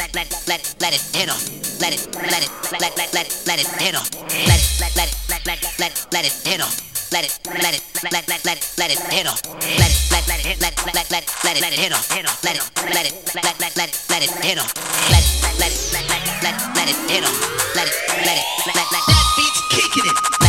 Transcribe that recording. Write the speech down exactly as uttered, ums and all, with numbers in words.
let let let let it hit 'em. Let it let it let let let let it hit 'em. Let it let let let let let let it hit 'em. Let it let it let let let let it hit 'em. Let it let let let let let let let it hit 'em. Let it let it let let let let it hit 'em. Let it let it let let let let it hit 'em. Let it let it let let that beat's kicking it.